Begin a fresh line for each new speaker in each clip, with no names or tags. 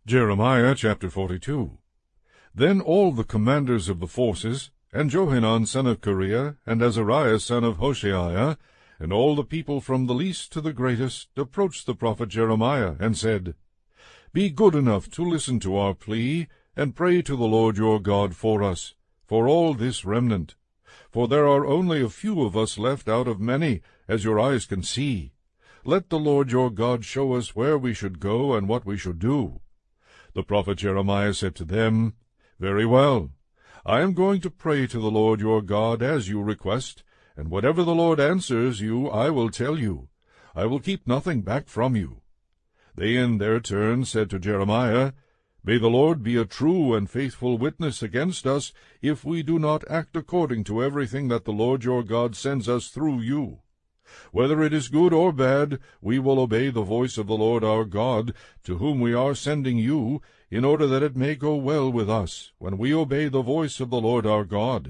Jeremiah chapter 42. Then all the commanders of the forces, and Johanan son of Kareah, and Azariah son of Hoshaiah, and all the people from the least to the greatest, approached the prophet Jeremiah, and said, Be good enough to listen to our plea, and pray to the Lord your God for us, for all this remnant. For there are only a few of us left out of many, as your eyes can see. Let the Lord your God show us where we should go, and what we should do. The prophet Jeremiah said to them, Very well. I am going to pray to the Lord your God as you request, and whatever the Lord answers you I will tell you. I will keep nothing back from you. They in their turn said to Jeremiah, May the Lord be a true and faithful witness against us, if we do not act according to everything that the Lord your God sends us through you. Whether it is good or bad, we will obey the voice of the Lord our God, to whom we are sending you, in order that it may go well with us, when we obey the voice of the Lord our God.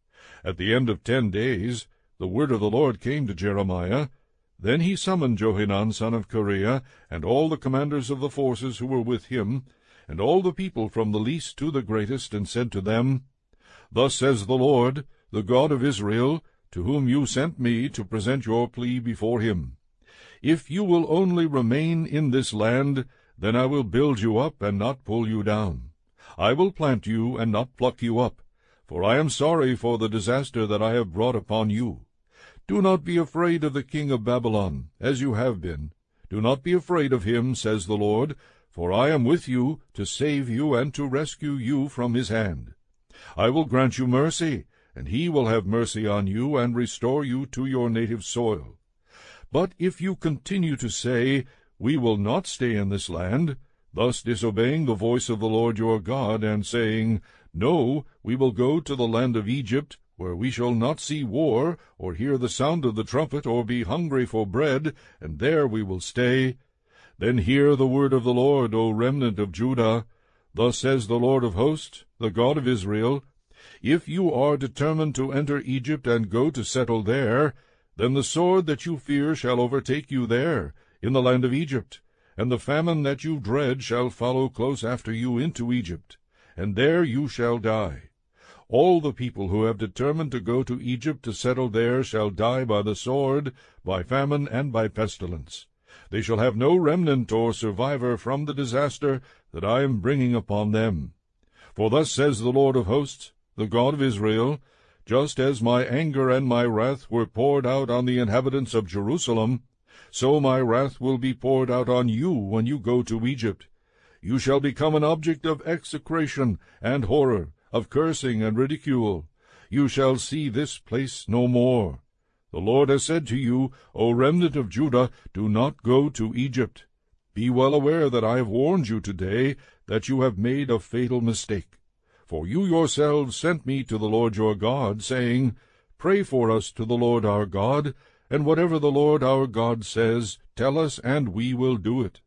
At the end of 10 days, the word of the Lord came to Jeremiah. Then he summoned Johanan son of Kareah, and all the commanders of the forces who were with him, and all the people from the least to the greatest, and said to them, Thus says the Lord, the God of Israel, to whom you sent me to present your plea before him. If you will only remain in this land, then I will build you up and not pull you down. I will plant you and not pluck you up, for I am sorry for the disaster that I have brought upon you. Do not be afraid of the king of Babylon, as you have been. Do not be afraid of him, says the Lord, for I am with you to save you and to rescue you from his hand. I will grant you mercy, and he will have mercy on you and restore you to your native soil. But if you continue to say, We will not stay in this land, thus disobeying the voice of the Lord your God, and saying, No, we will go to the land of Egypt, where we shall not see war, or hear the sound of the trumpet, or be hungry for bread, and there we will stay, then hear the word of the Lord, O remnant of Judah. Thus says the Lord of hosts, the God of Israel, If you are determined to enter Egypt and go to settle there, then the sword that you fear shall overtake you there, in the land of Egypt, and the famine that you dread shall follow close after you into Egypt, and there you shall die. All the people who have determined to go to Egypt to settle there shall die by the sword, by famine, and by pestilence. They shall have no remnant or survivor from the disaster that I am bringing upon them. For thus says the Lord of hosts, the God of Israel, Just as my anger and my wrath were poured out on the inhabitants of Jerusalem, so my wrath will be poured out on you when you go to Egypt. You shall become an object of execration and horror, of cursing and ridicule. You shall see this place no more. The Lord has said to you, O remnant of Judah, do not go to Egypt. Be well aware that I have warned you today that you have made a fatal mistake. For you yourselves sent me to the Lord your God, saying, Pray for us to the Lord our God, and whatever the Lord our God says, tell us, and we will do it.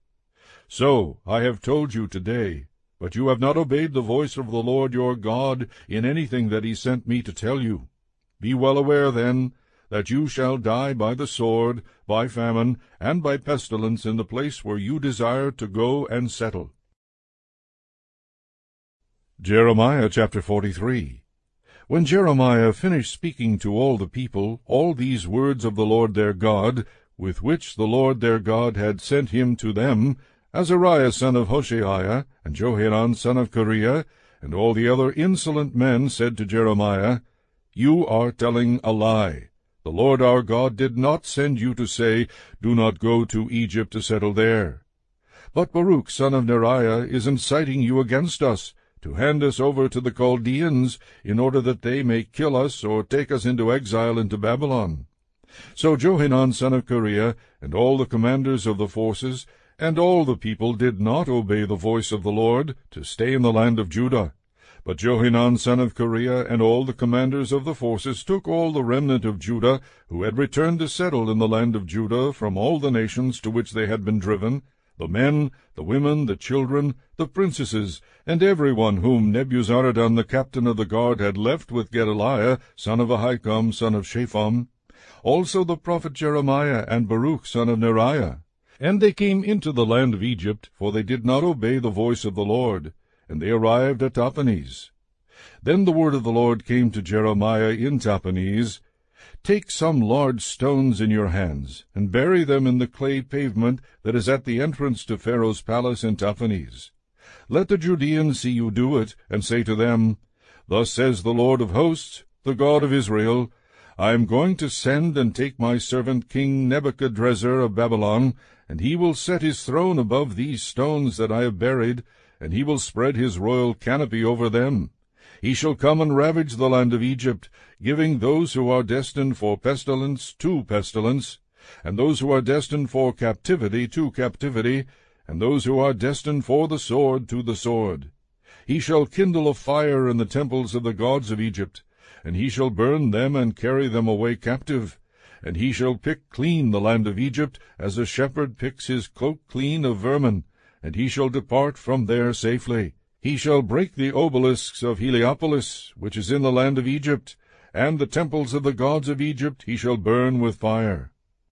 So I have told you today, but you have not obeyed the voice of the Lord your God in anything that he sent me to tell you. Be well aware, then, that you shall die by the sword, by famine, and by pestilence in the place where you desire to go and settle. Jeremiah chapter 43. When Jeremiah finished speaking to all the people all these words of the Lord their God, with which the Lord their God had sent him to them, Azariah son of Hoshaiah, and Johanan son of Kareah, and all the other insolent men said to Jeremiah, You are telling a lie. The Lord our God did not send you to say, Do not go to Egypt to settle there. But Baruch son of Neriah is inciting you against us, to hand us over to the Chaldeans, in order that they may kill us or take us into exile into Babylon. So Johanan son of Kareah, and all the commanders of the forces, and all the people did not obey the voice of the Lord, to stay in the land of Judah. But Johanan son of Kareah and all the commanders of the forces took all the remnant of Judah, who had returned to settle in the land of Judah from all the nations to which they had been driven, the men, the women, the children, the princesses, and every one whom Nebuzaradan the captain of the guard had left with Gedaliah son of Ahikam son of Shaphan, also the prophet Jeremiah and Baruch son of Neriah. And they came into the land of Egypt, for they did not obey the voice of the Lord, and they arrived at Tahpanhes. Then the word of the Lord came to Jeremiah in Tahpanhes, Take some large stones in your hands, and bury them in the clay pavement that is at the entrance to Pharaoh's palace in Tahpanhes. Let the Judeans see you do it, and say to them, Thus says the Lord of hosts, the God of Israel, I am going to send and take my servant King Nebuchadrezzar of Babylon, and he will set his throne above these stones that I have buried, and he will spread his royal canopy over them. He shall come and ravage the land of Egypt, giving those who are destined for pestilence to pestilence, and those who are destined for captivity to captivity, and those who are destined for the sword to the sword. He shall kindle a fire in the temples of the gods of Egypt, and he shall burn them and carry them away captive. And he shall pick clean the land of Egypt, as a shepherd picks his cloak clean of vermin, and he shall depart from there safely. He shall break the obelisks of Heliopolis, which is in the land of Egypt, and the temples of the gods of Egypt he shall burn with fire.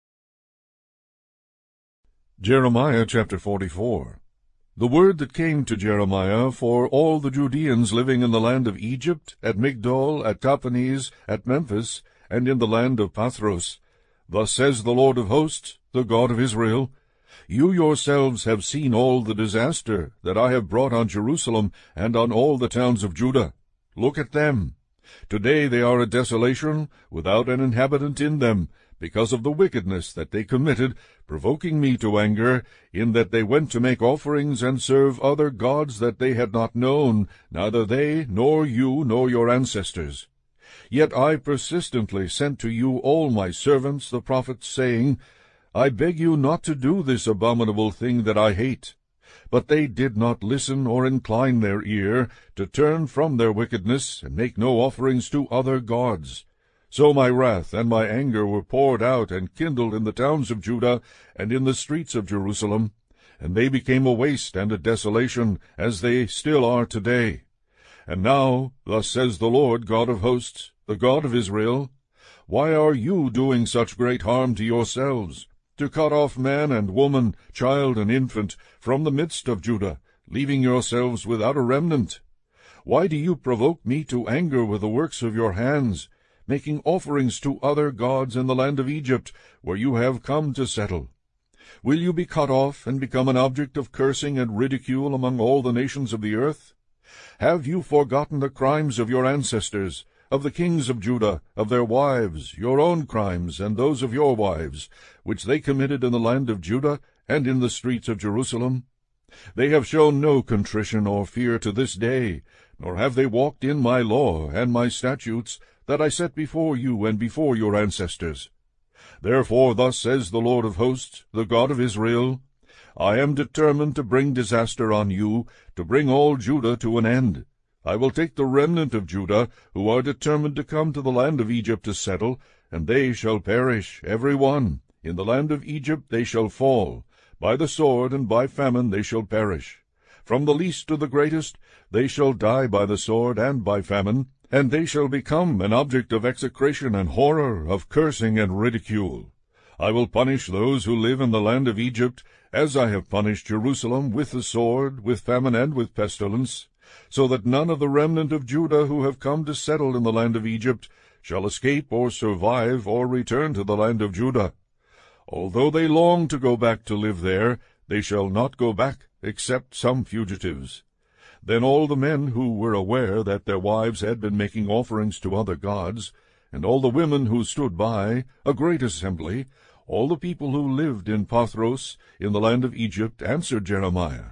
Jeremiah chapter 44. The word that came to Jeremiah for all the Judeans living in the land of Egypt, at Migdol, at Tahpanhes, at Memphis, and in the land of Pathros. Thus says the Lord of hosts, the God of Israel, You yourselves have seen all the disaster that I have brought on Jerusalem and on all the towns of Judah. Look at them. Today they are a desolation, without an inhabitant in them, because of the wickedness that they committed, provoking me to anger, in that they went to make offerings and serve other gods that they had not known, neither they, nor you, nor your ancestors. Yet I persistently sent to you all my servants the prophets, saying, I beg you not to do this abominable thing that I hate. But they did not listen or incline their ear, to turn from their wickedness, and make no offerings to other gods. So my wrath and my anger were poured out and kindled in the towns of Judah and in the streets of Jerusalem, and they became a waste and a desolation, as they still are today. And now, thus says the Lord God of hosts, the God of Israel, Why are you doing such great harm to yourselves, to cut off man and woman, child and infant, from the midst of Judah, leaving yourselves without a remnant? Why do you provoke me to anger with the works of your hands, making offerings to other gods in the land of Egypt, where you have come to settle? Will you be cut off and become an object of cursing and ridicule among all the nations of the earth? Have you forgotten the crimes of your ancestors, of the kings of Judah, of their wives, your own crimes, and those of your wives, which they committed in the land of Judah and in the streets of Jerusalem? They have shown no contrition or fear to this day, nor have they walked in my law and my statutes that I set before you and before your ancestors. Therefore thus says the Lord of hosts, the God of Israel, I am determined to bring disaster on you, to bring all Judah to an end. I will take the remnant of Judah, who are determined to come to the land of Egypt to settle, and they shall perish, every one. In the land of Egypt they shall fall. By the sword and by famine they shall perish. From the least to the greatest they shall die by the sword and by famine, and they shall become an object of execration and horror, of cursing and ridicule. I will punish those who live in the land of Egypt, as I have punished Jerusalem with the sword, with famine, and with pestilence, so that none of the remnant of Judah who have come to settle in the land of Egypt shall escape or survive or return to the land of Judah. Although they long to go back to live there, they shall not go back, except some fugitives. Then all the men who were aware that their wives had been making offerings to other gods, and all the women who stood by, a great assembly, all the people who lived in Pathros, in the land of Egypt, answered Jeremiah,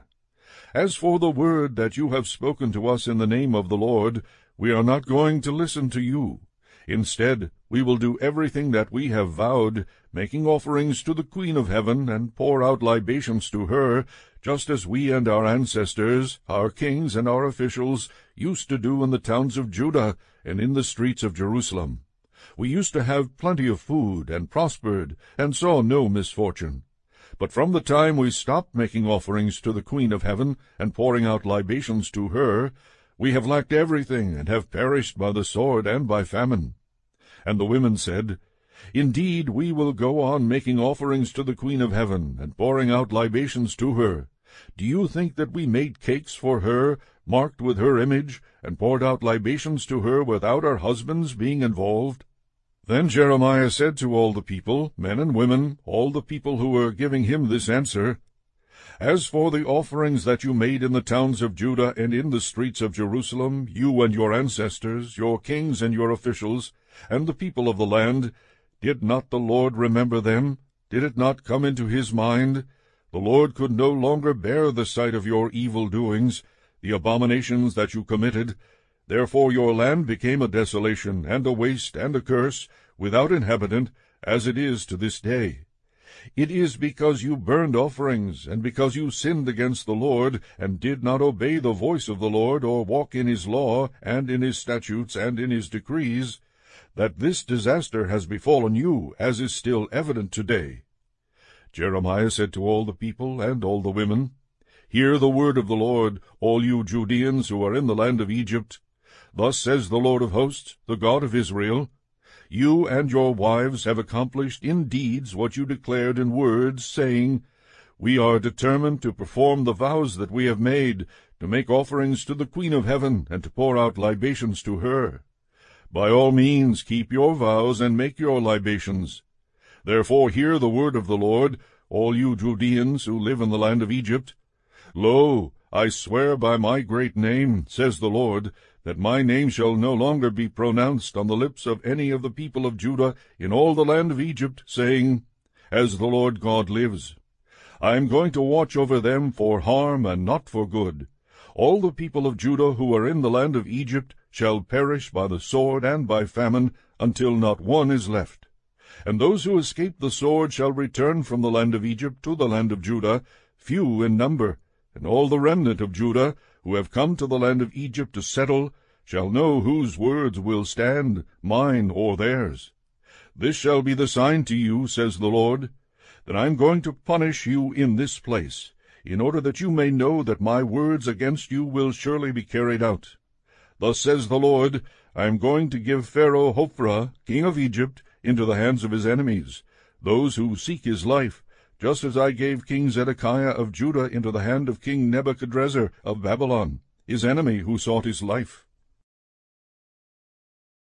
As for the word that you have spoken to us in the name of the Lord, we are not going to listen to you. Instead, we will do everything that we have vowed, making offerings to the Queen of Heaven, and pour out libations to her, just as we and our ancestors, our kings and our officials, used to do in the towns of Judah and in the streets of Jerusalem. We used to have plenty of food, and prospered, and saw no misfortune. But from the time we stopped making offerings to the Queen of Heaven, and pouring out libations to her, we have lacked everything, and have perished by the sword and by famine. And the women said, Indeed, we will go on making offerings to the Queen of Heaven, and pouring out libations to her. Do you think that we made cakes for her, marked with her image, and poured out libations to her without our husbands being involved?" Then Jeremiah said to all the people, men and women, all the people who were giving him this answer, "As for the offerings that you made in the towns of Judah and in the streets of Jerusalem, you and your ancestors, your kings and your officials, and the people of the land, did not the Lord remember them? Did it not come into his mind? The Lord could no longer bear the sight of your evil doings, the abominations that you committed. Therefore your land became a desolation, and a waste, and a curse, without inhabitant, as it is to this day. It is because you burned offerings, and because you sinned against the Lord, and did not obey the voice of the Lord, or walk in his law, and in his statutes, and in his decrees, that this disaster has befallen you, as is still evident today." Jeremiah said to all the people and all the women, "Hear the word of the Lord, all you Judeans who are in the land of Egypt. Thus says the Lord of hosts, the God of Israel, You and your wives have accomplished in deeds what you declared in words, saying, We are determined to perform the vows that we have made, to make offerings to the Queen of Heaven, and to pour out libations to her. By all means keep your vows, and make your libations. Therefore hear the word of the Lord, all you Judeans who live in the land of Egypt. Lo, I swear by my great name, says the Lord, that my name shall no longer be pronounced on the lips of any of the people of Judah in all the land of Egypt, saying, As the Lord God lives. I am going to watch over them for harm and not for good. All the people of Judah who are in the land of Egypt shall perish by the sword and by famine, until not one is left. And those who escape the sword shall return from the land of Egypt to the land of Judah, few in number, and all the remnant of Judah, who have come to the land of Egypt to settle, shall know whose words will stand, mine or theirs. This shall be the sign to you, says the Lord, that I am going to punish you in this place, in order that you may know that my words against you will surely be carried out. Thus says the Lord, I am going to give Pharaoh Hophra, king of Egypt, into the hands of his enemies, those who seek his life, just as I gave King Zedekiah of Judah into the hand of King Nebuchadrezzar of Babylon, his enemy who sought his life.